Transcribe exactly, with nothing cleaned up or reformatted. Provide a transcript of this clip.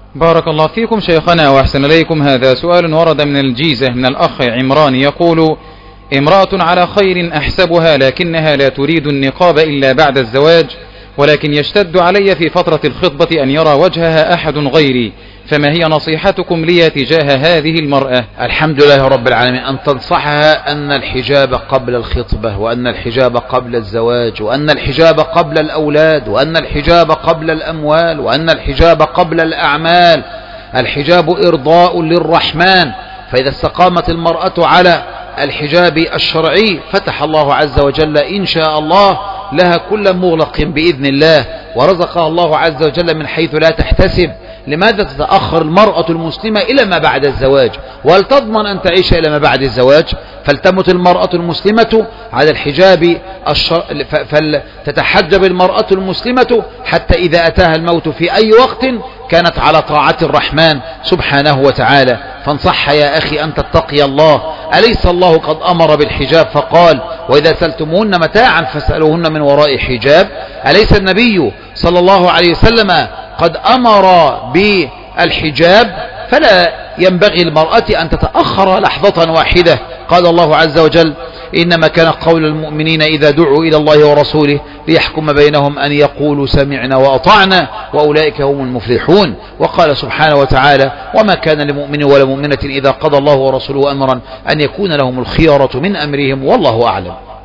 بارك الله فيكم شيخنا وأحسن إليكم. هذا سؤال ورد من الجيزة من الأخ عمران يقول: امرأة على خير أحسبها لكنها لا تريد النقاب إلا بعد الزواج، ولكن يشتد علي في فترة الخطبة أن يرى وجهها أحد غيري، فما هي نصيحتكم لي تجاه هذه المرأة؟ الحمد لله رب العالمين. أن تنصحها أن الحجاب قبل الخطبة، وأن الحجاب قبل الزواج، وأن الحجاب قبل الأولاد، وأن الحجاب قبل الأموال، وأن الحجاب قبل الأعمال. الحجاب إرضاء للرحمن، فإذا استقامت المرأة على الحجاب الشرعي فتح الله عز وجل إن شاء الله لها كل مغلق بإذن الله، ورزقها الله عز وجل من حيث لا تحتسب. لماذا تتأخر المرأة المسلمة إلى ما بعد الزواج؟ وهل تضمن أن تعيش إلى ما بعد الزواج؟ فلتمت المرأة المسلمة على الحجاب الشر... فلتتحجب المرأة المسلمة حتى إذا أتاها الموت في أي وقت كانت على طاعة الرحمن سبحانه وتعالى. فانصح يا أخي أن تتقي الله. أليس الله قد أمر بالحجاب فقال: وإذا سألتموهن متاعا فاسألوهن من وراء حجاب؟ أليس النبي صلى الله عليه وسلم قد أمر بالحجاب؟ فلا ينبغي المرأة أن تتأخر لحظة واحدة. قال الله عز وجل: إنما كان قول المؤمنين إذا دعوا إلى الله ورسوله ليحكم بينهم أن يقولوا سمعنا وأطعنا وأولئك هم المفلحون. وقال سبحانه وتعالى: وما كان لمؤمن ولا مؤمنة إذا قضى الله ورسوله أمرا أن يكون لهم الخيارة من أمرهم والله أعلم.